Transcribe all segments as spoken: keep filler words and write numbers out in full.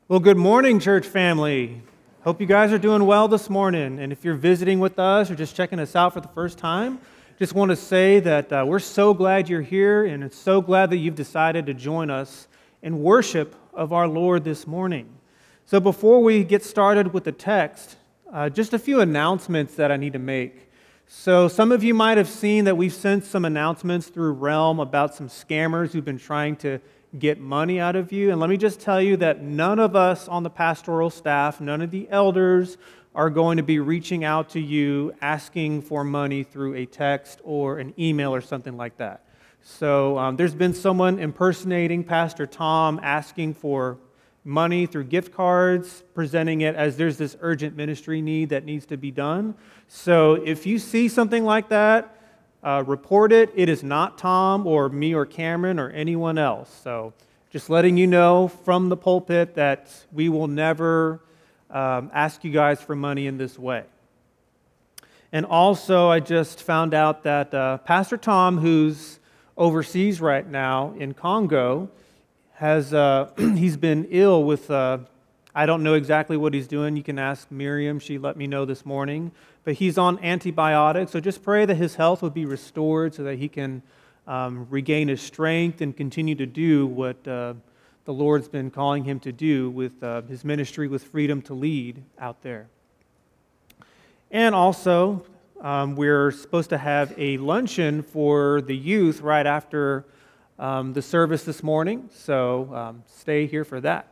Well, good morning, church family. Hope you guys are doing well this morning. And if you're visiting with us or just checking us out for the first time, just want to say that uh, we're so glad you're here and it's so glad that you've decided to join us in worship of our Lord this morning. So before we get started with the text, uh, just a few announcements that I need to make. So some of you might have seen that we've sent some announcements through Realm about some scammers who've been trying to get money out of you. And let me just tell you that none of us on the pastoral staff, none of the elders are going to be reaching out to you asking for money through a text or an email or something like that. So um, there's been someone impersonating Pastor Tom asking for money through gift cards, presenting it as there's this urgent ministry need that needs to be done. So if you see something like that, Uh, report it. It is not Tom or me or Cameron or anyone else. So just letting you know from the pulpit that we will never um, ask you guys for money in this way. And also, I just found out that uh, Pastor Tom, who's overseas right now in Congo, has uh, he's been ill with, uh, I don't know exactly what he's doing. You can ask Miriam. She let me know this morning. But he's on antibiotics, so just pray that his health would be restored so that he can um, regain his strength and continue to do what uh, the Lord's been calling him to do with uh, his ministry with Freedom to Lead out there. And also, um, we're supposed to have a luncheon for the youth right after um, the service this morning, so um, stay here for that.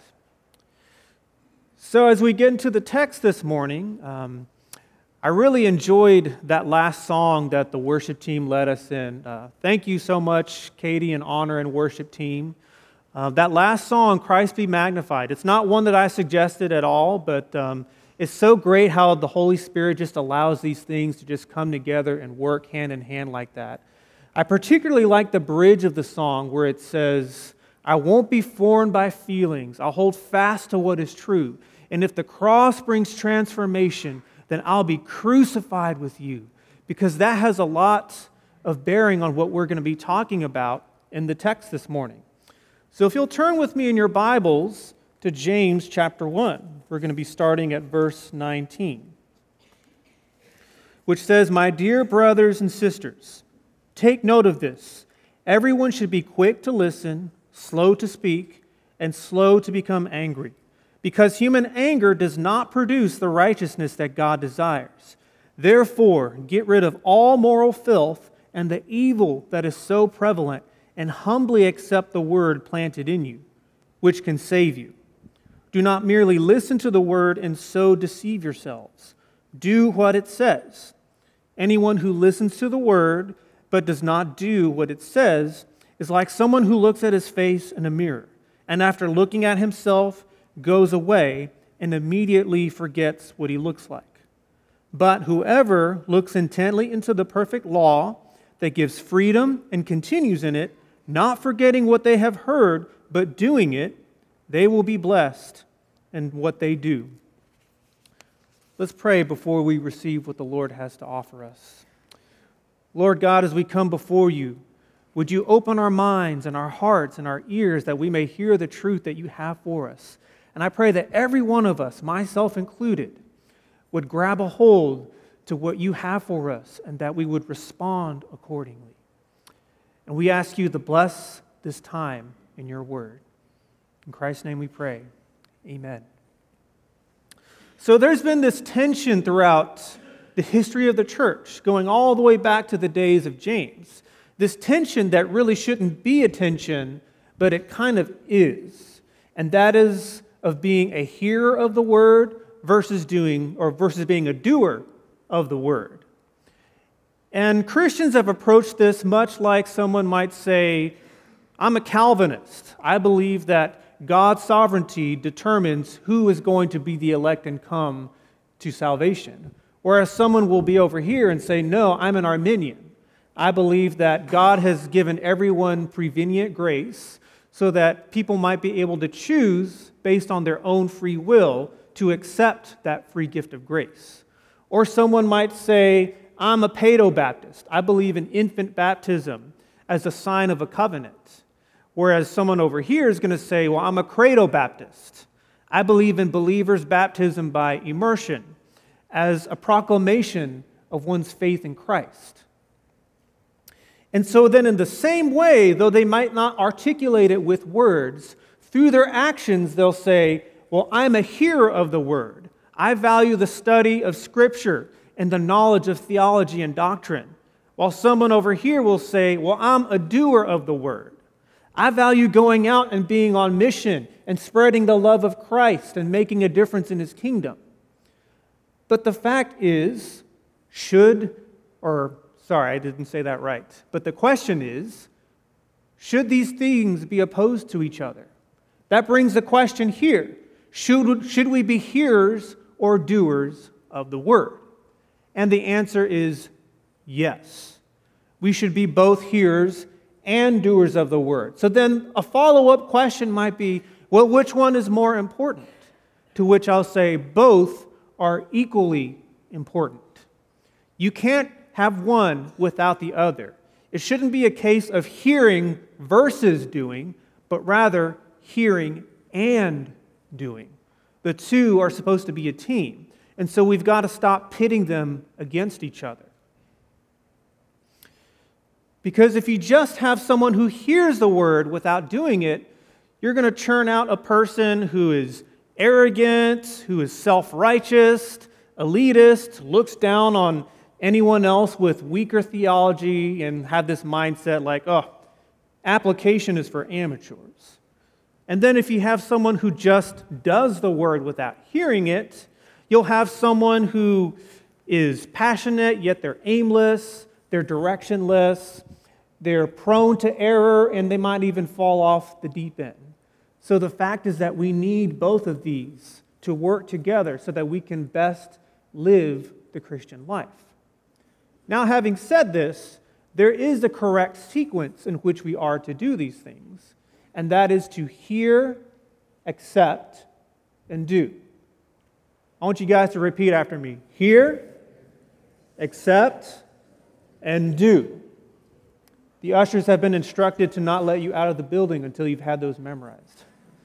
So as we get into the text this morning, um, I really enjoyed that last song that the worship team led us in. Uh, thank you so much, Katie and Honor and worship team. Uh, that last song, Christ Be Magnified, it's not one that I suggested at all, but um, it's so great how the Holy Spirit just allows these things to just come together and work hand in hand like that. I particularly like the bridge of the song where it says, I won't be formed by feelings. I'll hold fast to what is true. And if the cross brings transformation, then I'll be crucified with you, because that has a lot of bearing on what we're going to be talking about in the text this morning. So if you'll turn with me in your Bibles to James chapter one, we're going to be starting at verse nineteen, which says, My dear brothers and sisters, take note of this. Everyone should be quick to listen, slow to speak, and slow to become angry, because human anger does not produce the righteousness that God desires. Therefore, get rid of all moral filth and the evil that is so prevalent, and humbly accept the word planted in you, which can save you. Do not merely listen to the word and so deceive yourselves. Do what it says. Anyone who listens to the word but does not do what it says is like someone who looks at his face in a mirror, and after looking at himself, goes away and immediately forgets what he looks like. But whoever looks intently into the perfect law that gives freedom and continues in it, not forgetting what they have heard, but doing it, they will be blessed in what they do. Let's pray before we receive what the Lord has to offer us. Lord God, as we come before you, would you open our minds and our hearts and our ears that we may hear the truth that you have for us? And I pray that every one of us, myself included, would grab a hold to what you have for us and that we would respond accordingly. And we ask you to bless this time in your word. In Christ's name we pray. Amen. So there's been this tension throughout the history of the church, going all the way back to the days of James. This tension that really shouldn't be a tension, but it kind of is. And that is of being a hearer of the word versus doing or versus being a doer of the word. And Christians have approached this much like someone might say, I'm a Calvinist. I believe that God's sovereignty determines who is going to be the elect and come to salvation. Whereas someone will be over here and say, no, I'm an Arminian. I believe that God has given everyone prevenient grace so that people might be able to choose based on their own free will to accept that free gift of grace. Or someone might say, I'm a Paedo-Baptist. I believe in infant baptism as a sign of a covenant. Whereas someone over here is going to say, well, I'm a Credo-Baptist. I believe in believers' baptism by immersion as a proclamation of one's faith in Christ. And so then in the same way, though they might not articulate it with words, through their actions they'll say, well, I'm a hearer of the word. I value the study of Scripture and the knowledge of theology and doctrine. While someone over here will say, well, I'm a doer of the word. I value going out and being on mission and spreading the love of Christ and making a difference in His kingdom. But the fact is, should, or sorry, I didn't say that right. But the question is, should these things be opposed to each other? That brings the question here. Should, should we be hearers or doers of the word? And the answer is yes. We should be both hearers and doers of the word. So then a follow-up question might be, well, which one is more important? To which I'll say both are equally important. You can't have one without the other. It shouldn't be a case of hearing versus doing, but rather hearing and doing. The two are supposed to be a team. And so we've got to stop pitting them against each other. Because if you just have someone who hears the word without doing it, you're going to churn out a person who is arrogant, who is self-righteous, elitist, looks down on anyone else with weaker theology, and have this mindset like, oh, application is for amateurs. And then if you have someone who just does the word without hearing it, you'll have someone who is passionate, yet they're aimless, they're directionless, they're prone to error, and they might even fall off the deep end. So the fact is that we need both of these to work together so that we can best live the Christian life. Now, having said this, there is a correct sequence in which we are to do these things, and that is to hear, accept, and do. I want you guys to repeat after me. Hear, accept, and do. The ushers have been instructed to not let you out of the building until you've had those memorized.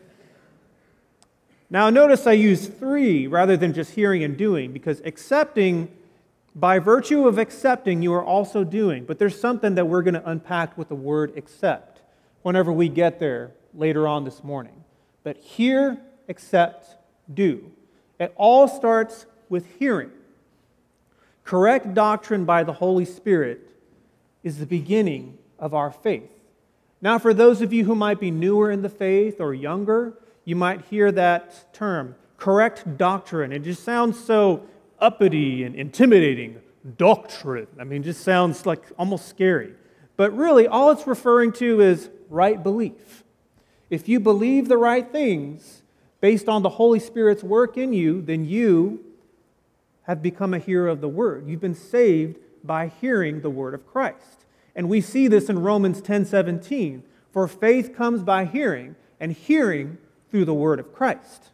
Now notice I use three rather than just hearing and doing, because accepting, by virtue of accepting, you are also doing. But there's something that we're going to unpack with the word accept whenever we get there later on this morning. But hear, accept, do. It all starts with hearing. Correct doctrine by the Holy Spirit is the beginning of our faith. Now, for those of you who might be newer in the faith or younger, you might hear that term, correct doctrine. It just sounds so uppity and intimidating. Doctrine. I mean, it just sounds like almost scary. But really, all it's referring to is right belief. If you believe the right things based on the Holy Spirit's work in you, then you have become a hearer of the Word. You've been saved by hearing the Word of Christ. And we see this in Romans ten seventeen. For faith comes by hearing, and hearing through the Word of Christ.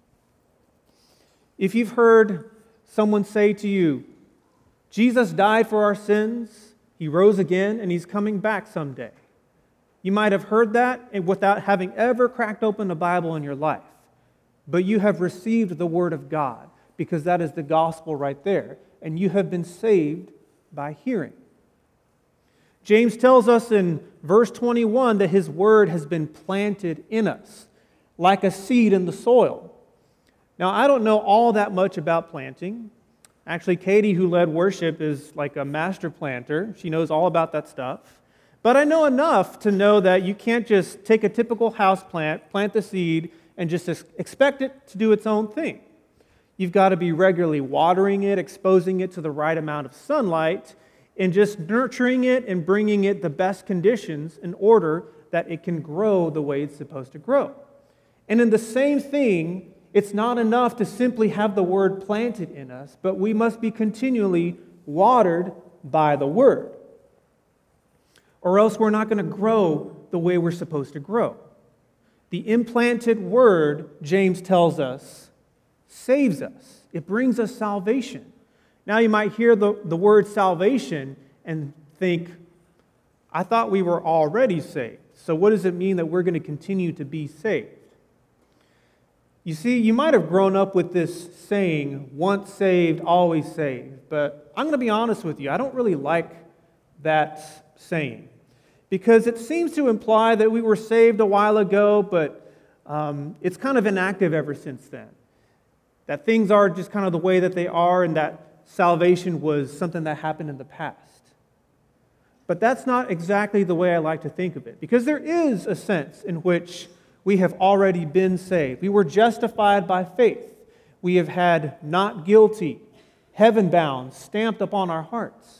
If you've heard someone say to you, Jesus died for our sins, He rose again, and He's coming back someday. You might have heard that without having ever cracked open a Bible in your life. But you have received the Word of God, because that is the gospel right there. And you have been saved by hearing. James tells us in verse twenty-one that His Word has been planted in us, like a seed in the soil. Now, I don't know all that much about planting. Actually, Katie, who led worship, is like a master planter. She knows all about that stuff. But I know enough to know that you can't just take a typical house plant, plant the seed, and just expect it to do its own thing. You've got to be regularly watering it, exposing it to the right amount of sunlight, and just nurturing it and bringing it the best conditions in order that it can grow the way it's supposed to grow. And in the same thing, it's not enough to simply have the Word planted in us, but we must be continually watered by the Word. Or else we're not going to grow the way we're supposed to grow. The implanted Word, James tells us, saves us. It brings us salvation. Now you might hear the, the word salvation and think, I thought we were already saved. So what does it mean that we're going to continue to be saved? You see, you might have grown up with this saying, once saved, always saved. But I'm going to be honest with you, I don't really like that saying. Because it seems to imply that we were saved a while ago, but um, it's kind of inactive ever since then. That things are just kind of the way that they are, and that salvation was something that happened in the past. But that's not exactly the way I like to think of it. Because there is a sense in which we have already been saved. We were justified by faith. We have had not guilty, heaven bound, stamped upon our hearts.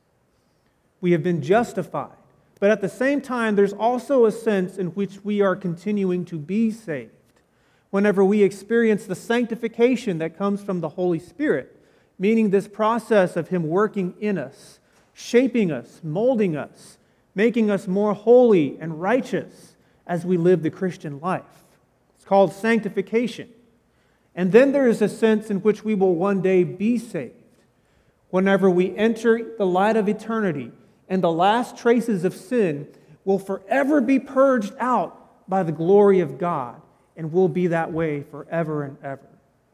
We have been justified. But at the same time, there's also a sense in which we are continuing to be saved. Whenever we experience the sanctification that comes from the Holy Spirit, meaning this process of Him working in us, shaping us, molding us, making us more holy and righteous as we live the Christian life. It's called sanctification. And then there is a sense in which we will one day be saved. Whenever we enter the light of eternity and the last traces of sin will forever be purged out by the glory of God, and will be that way forever and ever.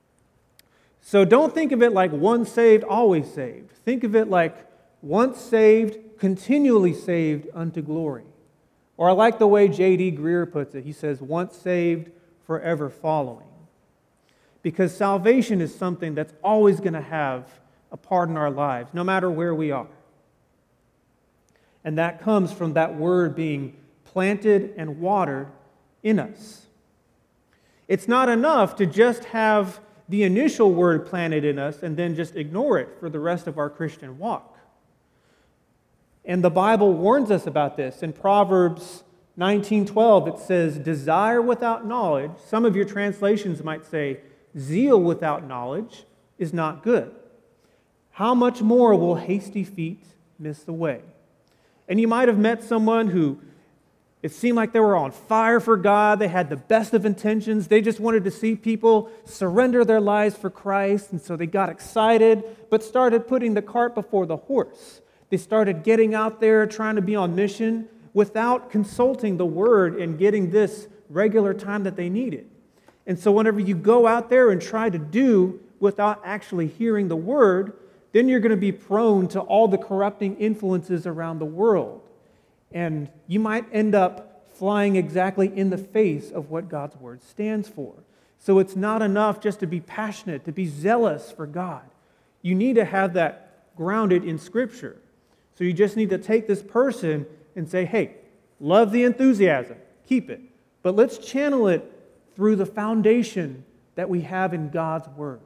So don't think of it like once saved, always saved. Think of it like once saved, continually saved unto glory. Or I like the way J D Greer puts it. He says, once saved, forever following. Because salvation is something that's always going to have a part in our lives, no matter where we are. And that comes from that word being planted and watered in us. It's not enough to just have the initial word planted in us and then just ignore it for the rest of our Christian walk. And the Bible warns us about this. In Proverbs nineteen twelve, it says, desire without knowledge, some of your translations might say, zeal without knowledge is not good. How much more will hasty feet miss the way? And you might have met someone who it seemed like they were on fire for God. They had the best of intentions. They just wanted to see people surrender their lives for Christ. And so they got excited, but started putting the cart before the horse. They started getting out there, trying to be on mission without consulting the Word and getting this regular time that they needed. And so whenever you go out there and try to do without actually hearing the Word, then you're going to be prone to all the corrupting influences around the world. And you might end up flying exactly in the face of what God's Word stands for. So it's not enough just to be passionate, to be zealous for God. You need to have that grounded in Scripture. So you just need to take this person and say, hey, love the enthusiasm, keep it. But let's channel it through the foundation that we have in God's Word.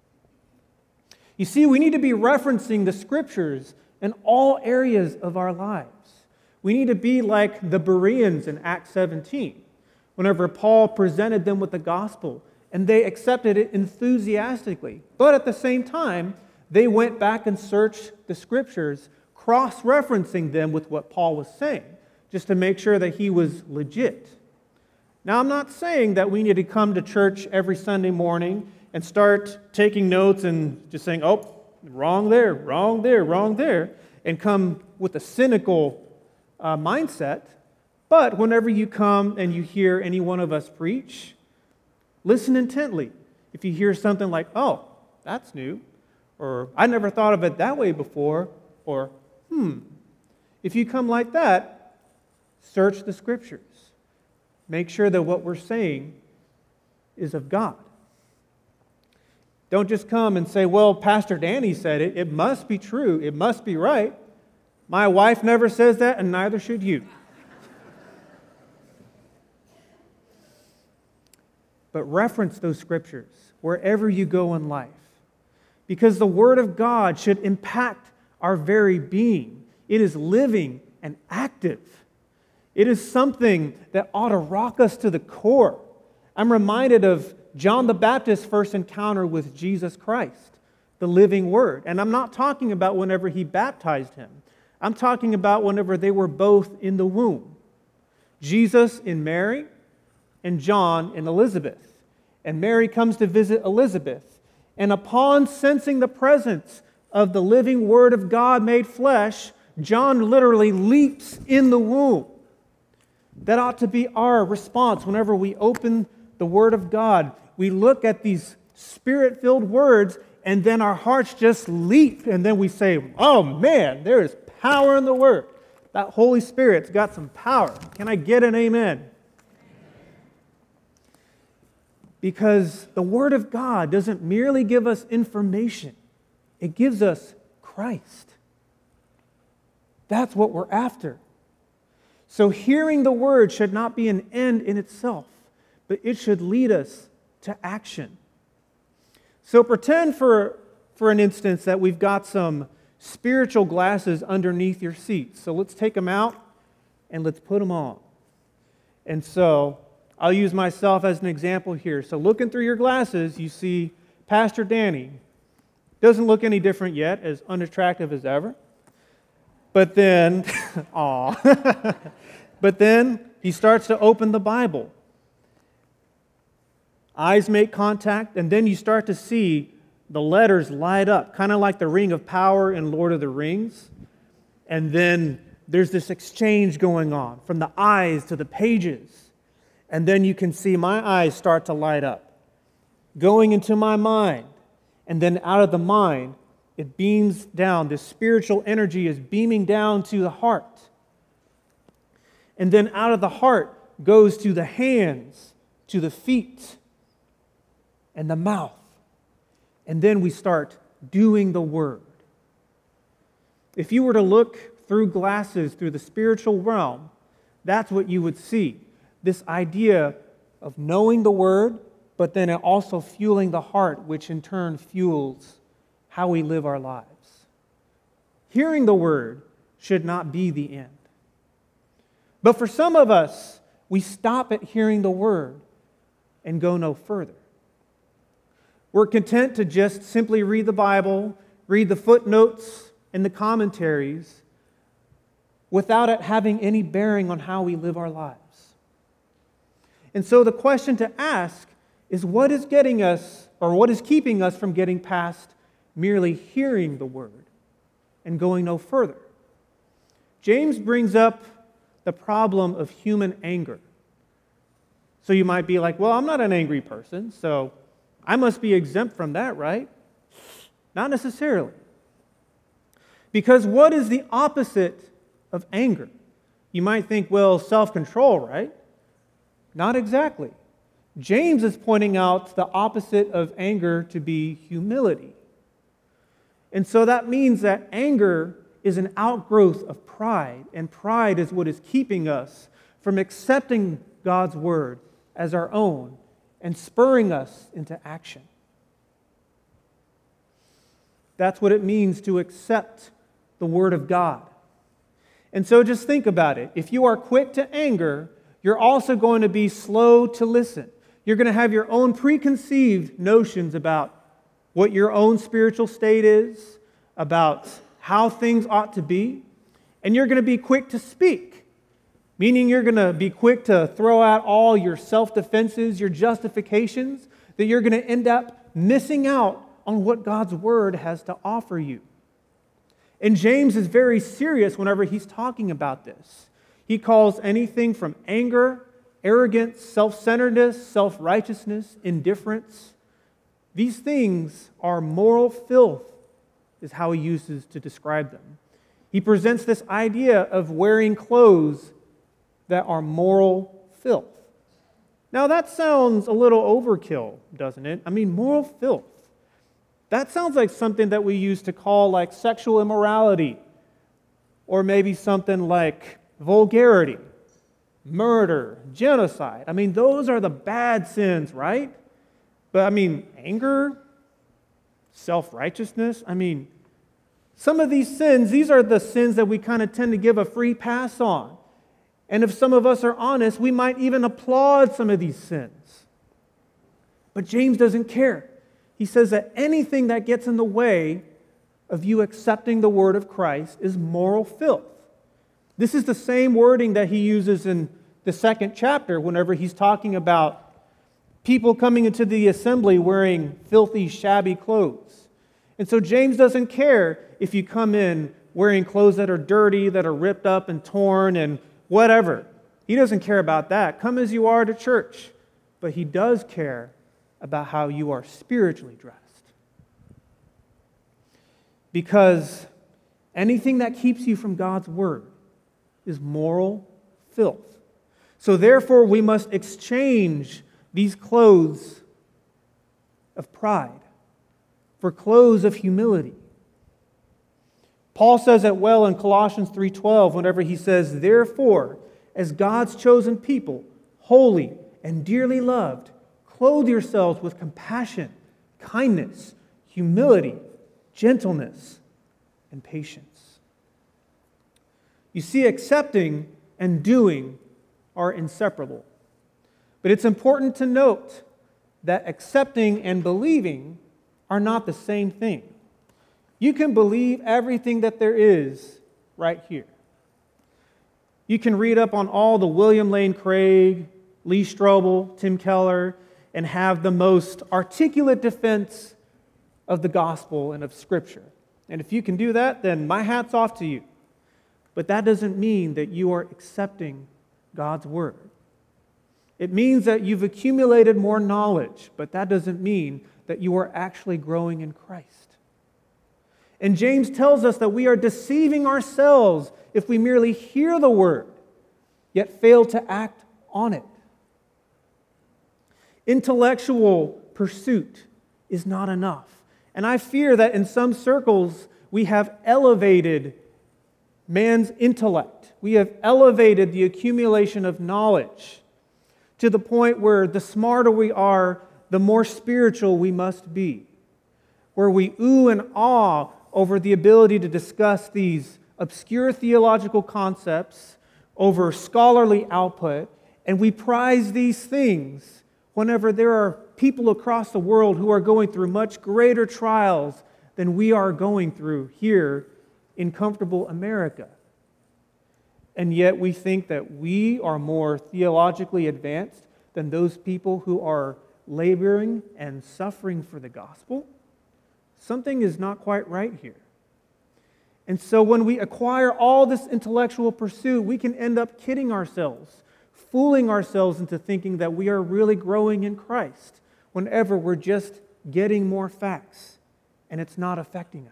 You see, we need to be referencing the Scriptures in all areas of our lives. We need to be like the Bereans in Acts seventeen, whenever Paul presented them with the gospel, and they accepted it enthusiastically. But at the same time, they went back and searched the Scriptures, cross-referencing them with what Paul was saying, just to make sure that he was legit. Now, I'm not saying that we need to come to church every Sunday morning and start taking notes and just saying, oh, wrong there, wrong there, wrong there, and come with a cynical uh, mindset. But whenever you come and you hear any one of us preach, listen intently. If you hear something like, oh, that's new, or I never thought of it that way before, or hmm, if you come like that, search the Scriptures. Make sure that what we're saying is of God. Don't just come and say, well, Pastor Danny said it. It must be true. It must be right. My wife never says that, and neither should you. But reference those Scriptures wherever you go in life. Because the Word of God should impact our very being. It is living and active. It is something that ought to rock us to the core. I'm reminded of John the Baptist's first encounter with Jesus Christ, the living Word. And I'm not talking about whenever he baptized him. I'm talking about whenever they were both in the womb. Jesus in Mary and John in Elizabeth. And Mary comes to visit Elizabeth. And upon sensing the presence of the living Word of God made flesh, John literally leaps in the womb. That ought to be our response whenever we open the Word of God. we look at these Spirit-filled words, and then our hearts just leap, and then we say, oh man, there is power in the Word. That Holy Spirit's got some power. Can I get an amen? Because the Word of God doesn't merely give us information. It gives us Christ. That's what we're after. So hearing the Word should not be an end in itself, but it should lead us to action. So pretend for, for an instance that we've got some spiritual glasses underneath your seats. So let's take them out and let's put them on. And so I'll use myself as an example here. So looking through your glasses, you see Pastor Danny. Doesn't look any different yet, as unattractive as ever. But then, aw. But then he starts to open the Bible. Eyes make contact, and then you start to see the letters light up, kind of like the Ring of Power in Lord of the Rings. And then there's this exchange going on from the eyes to the pages. And then you can see my eyes start to light up, going into my mind. And then out of the mind, it beams down. This spiritual energy is beaming down to the heart. And then out of the heart goes to the hands, to the feet, and the mouth. And then we start doing the Word. If you were to look through glasses, through the spiritual realm, that's what you would see. This idea of knowing the Word, but then it also fueling the heart, which in turn fuels how we live our lives. Hearing the Word should not be the end. But for some of us, we stop at hearing the Word and go no further. We're content to just simply read the Bible, read the footnotes and the commentaries, without it having any bearing on how we live our lives. And so the question to ask is, what is getting us, or what is keeping us from getting past merely hearing the Word and going no further? James brings up the problem of human anger. So you might be like, well, I'm not an angry person, so I must be exempt from that, right? Not necessarily. Because what is the opposite of anger? You might think, well, self-control, right? Not exactly. James is pointing out the opposite of anger to be humility. And so that means that anger is an outgrowth of pride, and pride is what is keeping us from accepting God's Word as our own and spurring us into action. That's what it means to accept the Word of God. And so just think about it. If you are quick to anger, you're also going to be slow to listen. You're going to have your own preconceived notions about what your own spiritual state is, about how things ought to be, and you're going to be quick to speak. Meaning you're going to be quick to throw out all your self-defenses, your justifications, that you're going to end up missing out on what God's Word has to offer you. And James is very serious whenever he's talking about this. He calls anything from anger, arrogance, self-centeredness, self-righteousness, indifference. These things are moral filth, is how he uses to describe them. He presents this idea of wearing clothes that are moral filth. Now that sounds a little overkill, doesn't it? I mean, moral filth. That sounds like something that we used to call like sexual immorality, or maybe something like vulgarity, murder, genocide. I mean, those are the bad sins, right? But I mean, anger, self-righteousness, I mean, some of these sins, these are the sins that we kind of tend to give a free pass on. And if some of us are honest, we might even applaud some of these sins. But James doesn't care. He says that anything that gets in the way of you accepting the word of Christ is moral filth. This is the same wording that he uses in the second chapter whenever he's talking about people coming into the assembly wearing filthy, shabby clothes. And so James doesn't care if you come in wearing clothes that are dirty, that are ripped up and torn and whatever. He doesn't care about that. Come as you are to church. But he does care about how you are spiritually dressed. Because anything that keeps you from God's word is moral filth. So therefore, we must exchange these clothes of pride for clothes of humility. Paul says it well in Colossians three twelve whenever he says, "Therefore, as God's chosen people, holy and dearly loved, clothe yourselves with compassion, kindness, humility, gentleness, and patience." You see, accepting and doing are inseparable. But it's important to note that accepting and believing are not the same thing. You can believe everything that there is right here. You can read up on all the William Lane Craig, Lee Strobel, Tim Keller, and have the most articulate defense of the gospel and of Scripture. And if you can do that, then my hat's off to you. But that doesn't mean that you are accepting God's word. It means that you've accumulated more knowledge, but that doesn't mean that you are actually growing in Christ. And James tells us that we are deceiving ourselves if we merely hear the word, yet fail to act on it. Intellectual pursuit is not enough. And I fear that in some circles we have elevated man's intellect. We have elevated the accumulation of knowledge to the point where the smarter we are, the more spiritual we must be. Where we ooh and ah over the ability to discuss these obscure theological concepts over scholarly output, and we prize these things whenever there are people across the world who are going through much greater trials than we are going through here in comfortable America. And yet we think that we are more theologically advanced than those people who are laboring and suffering for the gospel. Something is not quite right here. And so when we acquire all this intellectual pursuit, we can end up kidding ourselves, fooling ourselves into thinking that we are really growing in Christ whenever we're just getting more facts and it's not affecting us.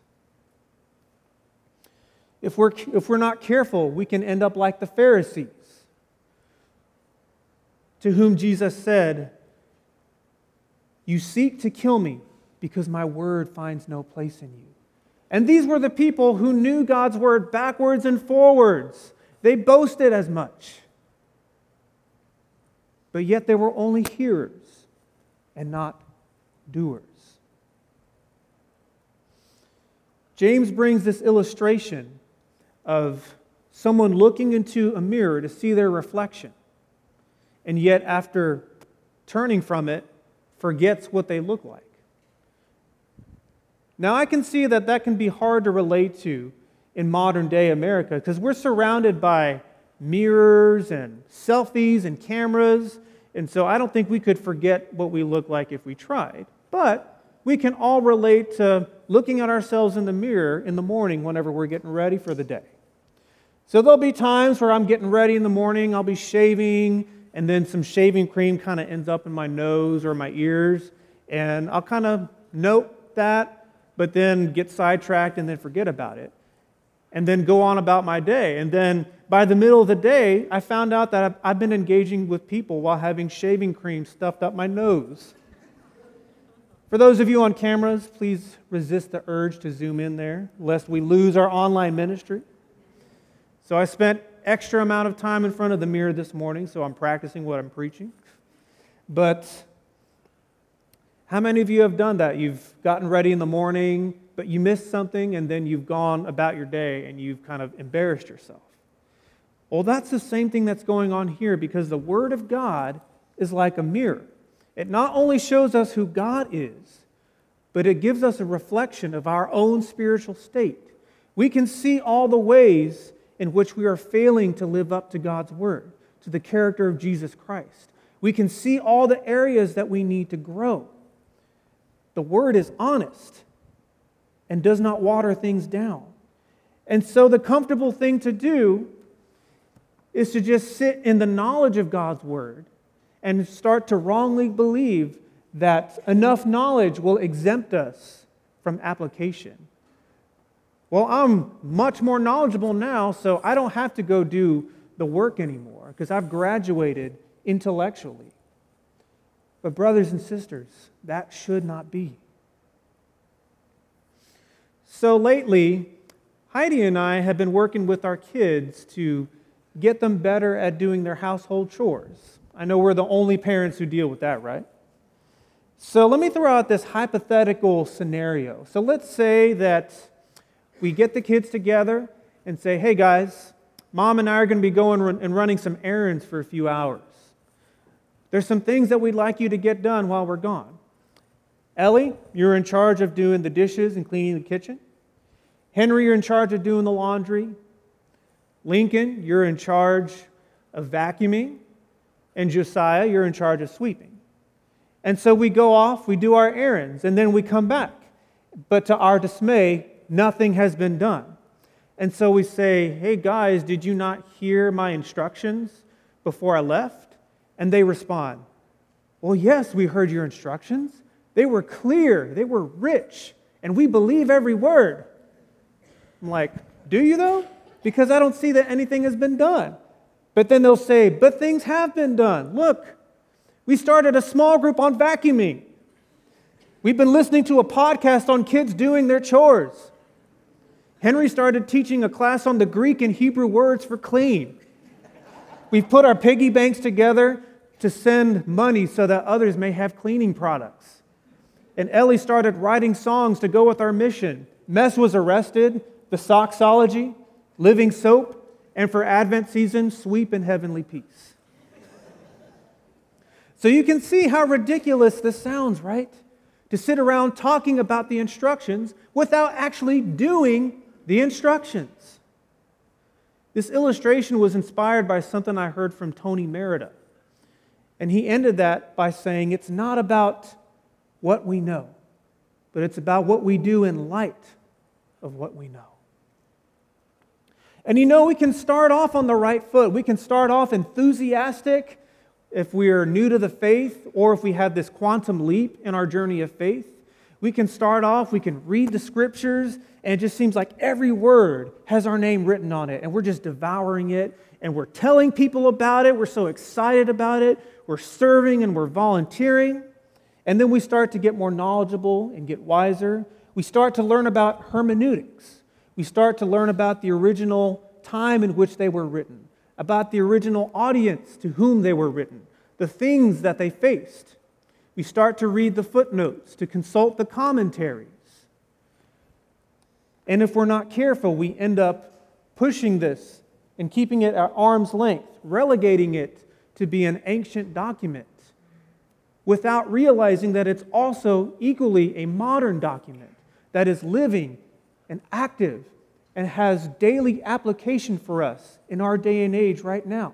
If we're, if we're not careful, we can end up like the Pharisees, to whom Jesus said, "You seek to kill me because my word finds no place in you." And these were the people who knew God's word backwards and forwards. They boasted as much. But yet they were only hearers and not doers. James brings this illustration of someone looking into a mirror to see their reflection, and yet after turning from it, forgets what they look like. Now, I can see that that can be hard to relate to in modern day America because we're surrounded by mirrors and selfies and cameras, and so I don't think we could forget what we look like if we tried. But we can all relate to looking at ourselves in the mirror in the morning whenever we're getting ready for the day. So there'll be times where I'm getting ready in the morning, I'll be shaving, and then some shaving cream kind of ends up in my nose or my ears, and I'll kind of note that, but then get sidetracked and then forget about it, and then go on about my day. And then by the middle of the day, I found out that I've been engaging with people while having shaving cream stuffed up my nose. For those of you on cameras, please resist the urge to zoom in there, lest we lose our online ministry. So I spent extra amount of time in front of the mirror this morning, so I'm practicing what I'm preaching. But how many of you have done that? You've gotten ready in the morning, but you missed something, and then you've gone about your day, and you've kind of embarrassed yourself. Well, that's the same thing that's going on here, because the Word of God is like a mirror. It not only shows us who God is, but it gives us a reflection of our own spiritual state. We can see all the ways in which we are failing to live up to God's Word, to the character of Jesus Christ. We can see all the areas that we need to grow. The Word is honest and does not water things down. And so the comfortable thing to do is to just sit in the knowledge of God's Word and start to wrongly believe that enough knowledge will exempt us from application. Well, I'm much more knowledgeable now, so I don't have to go do the work anymore because I've graduated intellectually. But brothers and sisters, that should not be. So lately, Heidi and I have been working with our kids to get them better at doing their household chores. I know we're the only parents who deal with that, right? So let me throw out this hypothetical scenario. So let's say that we get the kids together and say, hey guys, Mom and I are going to be going and running some errands for a few hours. There's some things that we'd like you to get done while we're gone. Ellie, you're in charge of doing the dishes and cleaning the kitchen. Henry, you're in charge of doing the laundry. Lincoln, you're in charge of vacuuming. And Josiah, you're in charge of sweeping. And so we go off, we do our errands, and then we come back. But to our dismay, nothing has been done. And so we say, hey guys, did you not hear my instructions before I left? And they respond, well, yes, we heard your instructions. They were clear, they were rich, and we believe every word. I'm like, do you though? Because I don't see that anything has been done. But then they'll say, but things have been done. Look, we started a small group on vacuuming. We've been listening to a podcast on kids doing their chores. Henry started teaching a class on the Greek and Hebrew words for clean. We've put our piggy banks together to send money so that others may have cleaning products. And Ellie started writing songs to go with our mission. Mess was arrested, the Soxology, Living Soap, and for Advent season, Sweep and Heavenly Peace. So you can see how ridiculous this sounds, right? To sit around talking about the instructions without actually doing the instructions. This illustration was inspired by something I heard from Tony Merida. And he ended that by saying, it's not about what we know, but it's about what we do in light of what we know. And you know, we can start off on the right foot. We can start off enthusiastic if we are new to the faith, or if we have this quantum leap in our journey of faith. We can start off, we can read the scriptures, and it just seems like every word has our name written on it, and we're just devouring it, and we're telling people about it. We're so excited about it. We're serving and we're volunteering. And then we start to get more knowledgeable and get wiser. We start to learn about hermeneutics. We start to learn about the original time in which they were written, about the original audience to whom they were written, the things that they faced. We start to read the footnotes, to consult the commentaries. And if we're not careful, we end up pushing this and keeping it at arm's length, relegating it to be an ancient document, without realizing that it's also equally a modern document that is living and active and has daily application for us in our day and age right now.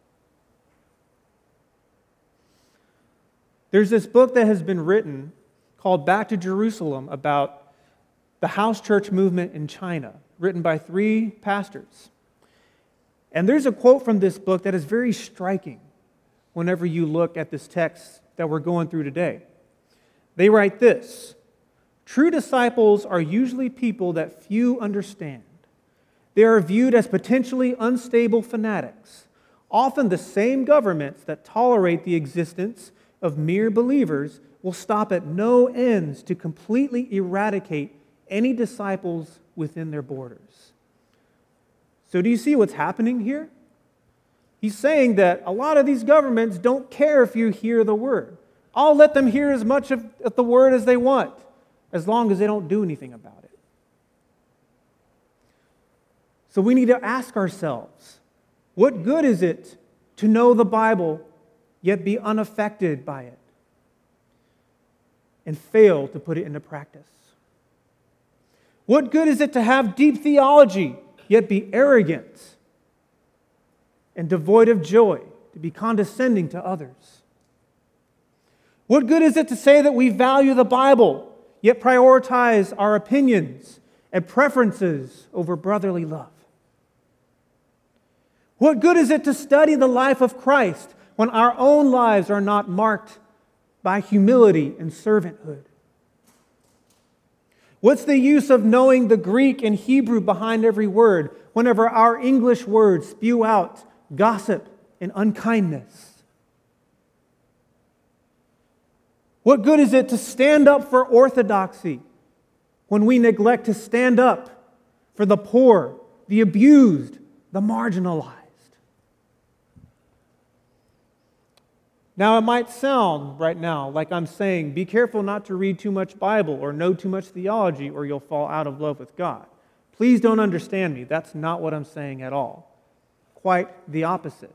There's this book that has been written called Back to Jerusalem about the house church movement in China, written by three pastors. And there's a quote from this book that is very striking whenever you look at this text that we're going through today. They write this: true disciples are usually people that few understand. They are viewed as potentially unstable fanatics, often the same governments that tolerate the existence of mere believers will stop at no ends to completely eradicate any disciples within their borders. So do you see what's happening here? He's saying that a lot of these governments don't care if you hear the word. I'll let them hear as much of the word as they want, as long as they don't do anything about it. So we need to ask ourselves, what good is it to know the Bible yet be unaffected by it and fail to put it into practice? What good is it to have deep theology yet be arrogant and devoid of joy, to be condescending to others? What good is it to say that we value the Bible yet prioritize our opinions and preferences over brotherly love? What good is it to study the life of Christ when our own lives are not marked by humility and servanthood. What's the use of knowing the Greek and Hebrew behind every word whenever our English words spew out gossip and unkindness? What good is it to stand up for orthodoxy when we neglect to stand up for the poor, the abused, the marginalized? Now, it might sound right now like I'm saying, be careful not to read too much Bible or know too much theology or you'll fall out of love with God. Please don't understand me. That's not what I'm saying at all. Quite the opposite.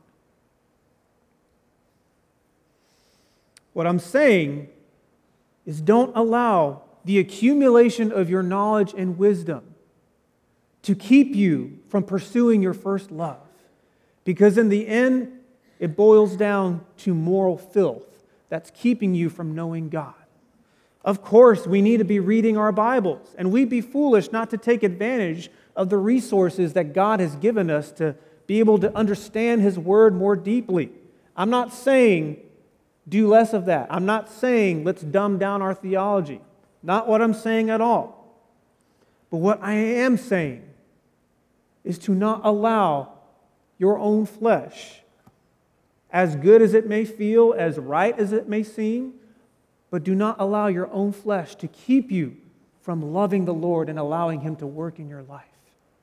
What I'm saying is don't allow the accumulation of your knowledge and wisdom to keep you from pursuing your first love. Because in the end, it boils down to moral filth that's keeping you from knowing God. Of course, we need to be reading our Bibles, and we'd be foolish not to take advantage of the resources that God has given us to be able to understand His Word more deeply. I'm not saying do less of that. I'm not saying let's dumb down our theology. Not what I'm saying at all. But what I am saying is to not allow your own flesh, as good as it may feel, as right as it may seem, but do not allow your own flesh to keep you from loving the Lord and allowing Him to work in your life.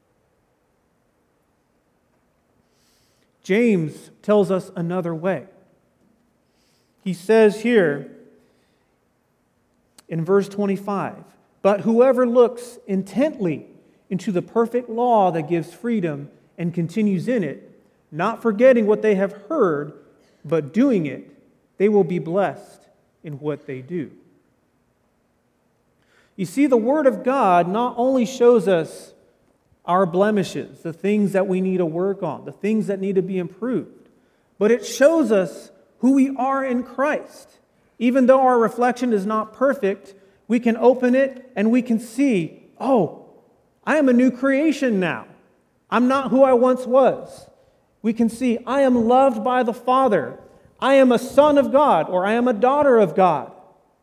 James tells us another way. He says here in verse twenty-five, "But whoever looks intently into the perfect law that gives freedom and continues in it, not forgetting what they have heard, but doing it, they will be blessed in what they do." You see, the Word of God not only shows us our blemishes, the things that we need to work on, the things that need to be improved, but it shows us who we are in Christ. Even though our reflection is not perfect, we can open it and we can see, oh, I am a new creation now. I'm not who I once was. We can see, I am loved by the Father. I am a son of God, or I am a daughter of God.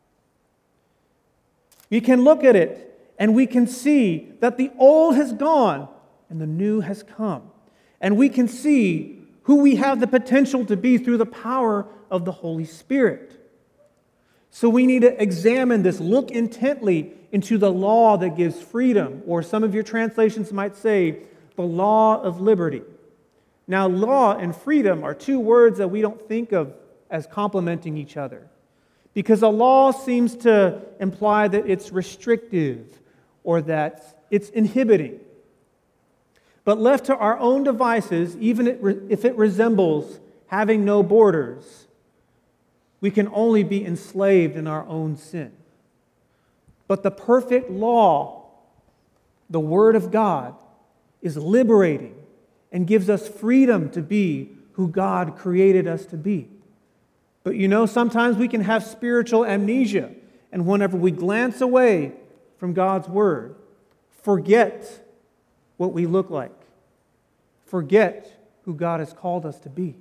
We can look at it and we can see that the old has gone and the new has come. And we can see who we have the potential to be through the power of the Holy Spirit. So we need to examine this, look intently into the law that gives freedom, or some of your translations might say, the law of liberty. Now, law and freedom are two words that we don't think of as complementing each other, because a law seems to imply that it's restrictive or that it's inhibiting. But left to our own devices, even if it resembles having no borders, we can only be enslaved in our own sin. But the perfect law, the Word of God, is liberating and gives us freedom to be who God created us to be. But you know, sometimes we can have spiritual amnesia, and whenever we glance away from God's Word, forget what we look like, forget who God has called us to be.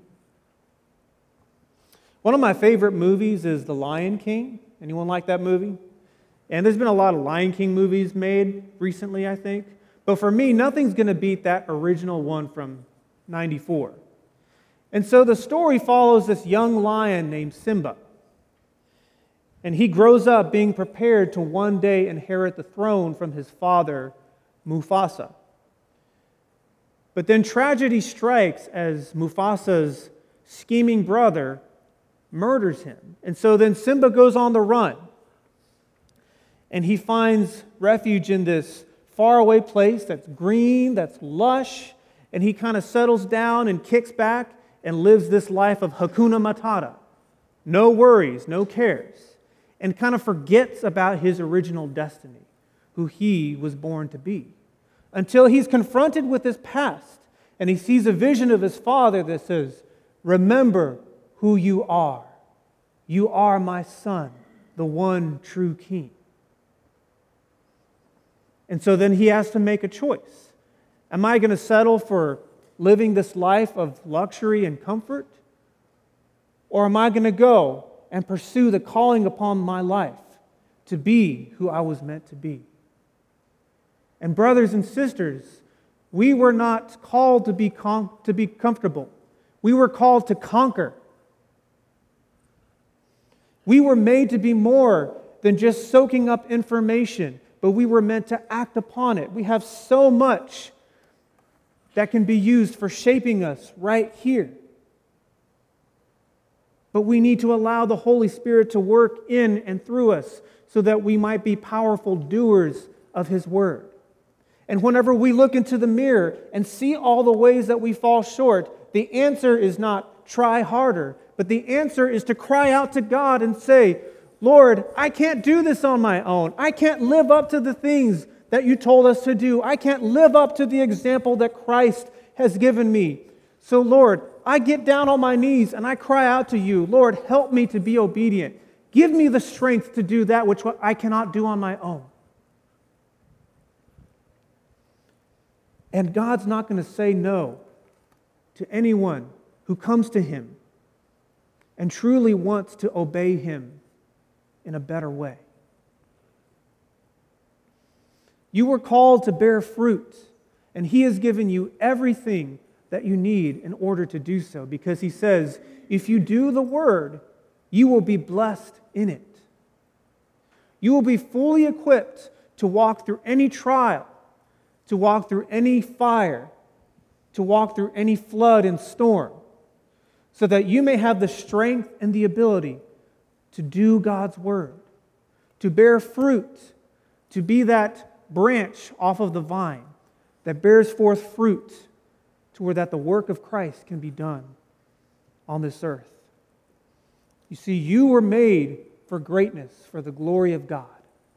One of my favorite movies is The Lion King. Anyone like that movie? And there's been a lot of Lion King movies made recently, I think. But for me, nothing's going to beat that original one from ninety-four. And so the story follows this young lion named Simba. And he grows up being prepared to one day inherit the throne from his father, Mufasa. But then tragedy strikes as Mufasa's scheming brother murders him. And so then Simba goes on the run. And he finds refuge in this faraway place that's green, that's lush, and he kind of settles down and kicks back and lives this life of Hakuna Matata. No worries, no cares, and kind of forgets about his original destiny, who he was born to be, until he's confronted with his past, and he sees a vision of his father that says, "Remember who you are. You are my son, the one true king." And so then he has to make a choice. Am I going to settle for living this life of luxury and comfort? Or am I going to go and pursue the calling upon my life to be who I was meant to be. And brothers and sisters, we were not called to be com- to be comfortable. We were called to conquer. We were made to be more than just soaking up information, but we were meant to act upon it. We have so much that can be used for shaping us right here. But we need to allow the Holy Spirit to work in and through us so that we might be powerful doers of His Word. And whenever we look into the mirror and see all the ways that we fall short, the answer is not try harder, but the answer is to cry out to God and say, Lord, I can't do this on my own. I can't live up to the things that you told us to do. I can't live up to the example that Christ has given me. So Lord, I get down on my knees and I cry out to you, Lord, help me to be obedient. Give me the strength to do that which I cannot do on my own. And God's not going to say no to anyone who comes to Him and truly wants to obey Him in a better way. You were called to bear fruit, and He has given you everything that you need in order to do so, because He says, if you do the Word, you will be blessed in it. You will be fully equipped to walk through any trial, to walk through any fire, to walk through any flood and storm, so that you may have the strength and the ability to do God's Word, to bear fruit, to be that branch off of the vine that bears forth fruit, to where that the work of Christ can be done on this earth. You see, you were made for greatness, for the glory of God.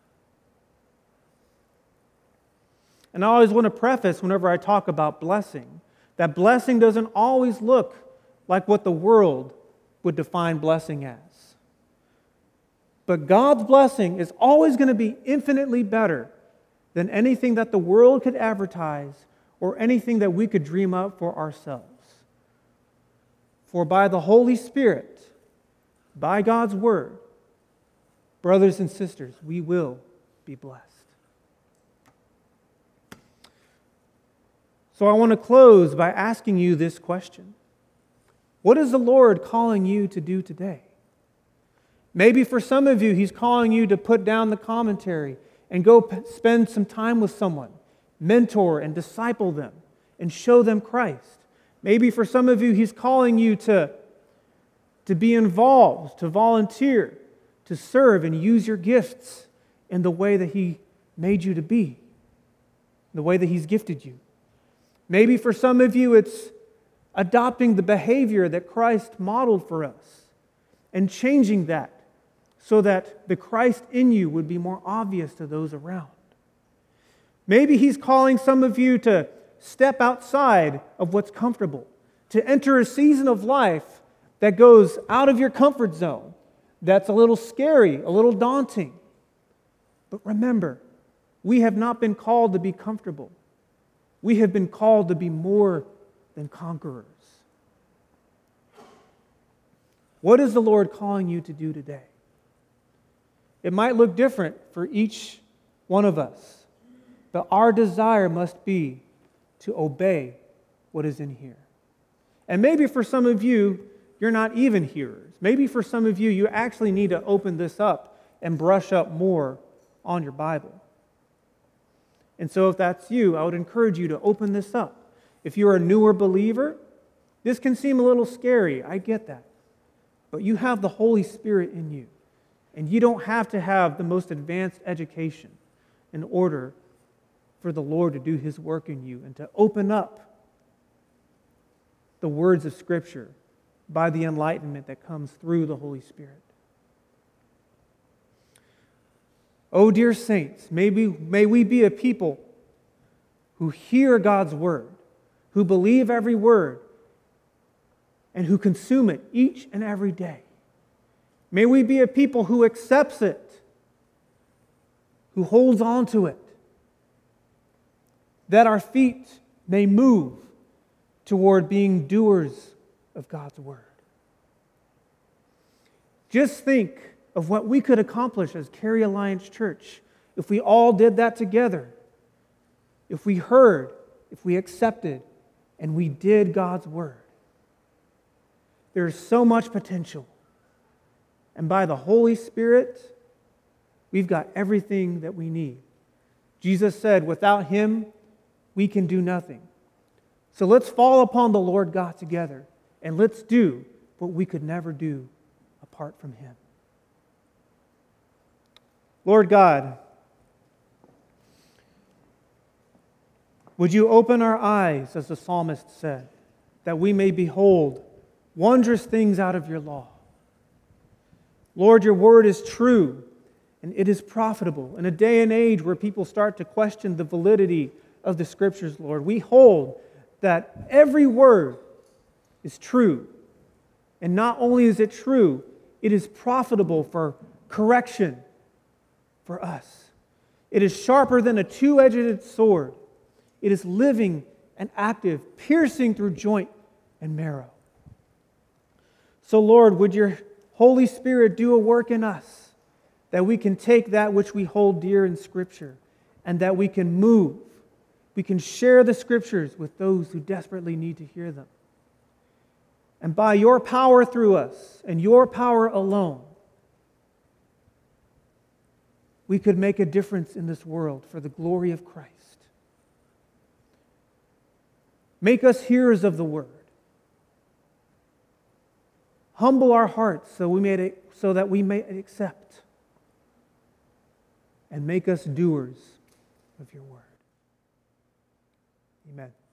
And I always want to preface whenever I talk about blessing, that blessing doesn't always look like what the world would define blessing as. But God's blessing is always going to be infinitely better than anything that the world could advertise or anything that we could dream up for ourselves. For by the Holy Spirit, by God's Word, brothers and sisters, we will be blessed. So I want to close by asking you this question. What is the Lord calling you to do today? Maybe for some of you, He's calling you to put down the commentary and go p- spend some time with someone, mentor and disciple them, and show them Christ. Maybe for some of you, He's calling you to, to be involved, to volunteer, to serve and use your gifts in the way that He made you to be, the way that He's gifted you. Maybe for some of you, it's adopting the behavior that Christ modeled for us and changing that so that the Christ in you would be more obvious to those around. Maybe He's calling some of you to step outside of what's comfortable, to enter a season of life that goes out of your comfort zone, that's a little scary, a little daunting. But remember, we have not been called to be comfortable. We have been called to be more than conquerors. What is the Lord calling you to do today? It might look different for each one of us, but our desire must be to obey what is in here. And maybe for some of you, you're not even hearers. Maybe for some of you, you actually need to open this up and brush up more on your Bible. And so if that's you, I would encourage you to open this up. If you're a newer believer, this can seem a little scary. I get that. But you have the Holy Spirit in you. And you don't have to have the most advanced education in order for the Lord to do His work in you and to open up the words of Scripture by the enlightenment that comes through the Holy Spirit. Oh, dear saints, may we, may we be a people who hear God's Word, who believe every word, and who consume it each and every day. May we be a people who accepts it, who holds on to it, that our feet may move toward being doers of God's Word. Just think of what we could accomplish as Cary Alliance Church if we all did that together. If we heard, if we accepted, and we did God's word. There's so much potential. And by the Holy Spirit, we've got everything that we need. Jesus said, without Him, we can do nothing. So let's fall upon the Lord God together, and let's do what we could never do apart from Him. Lord God, would you open our eyes, as the psalmist said, that we may behold wondrous things out of your law. Lord, your word is true, and it is profitable. In a day and age where people start to question the validity of the Scriptures, Lord, we hold that every word is true. And not only is it true, it is profitable for correction for us. It is sharper than a two-edged sword. It is living and active, piercing through joint and marrow. So, Lord, would your Holy Spirit do a work in us that we can take that which we hold dear in Scripture and that we can move. We can share the Scriptures with those who desperately need to hear them. And by your power through us and your power alone, we could make a difference in this world for the glory of Christ. Make us hearers of the word. Humble our hearts so we may, so that we may accept. And make us doers of your word. Amen.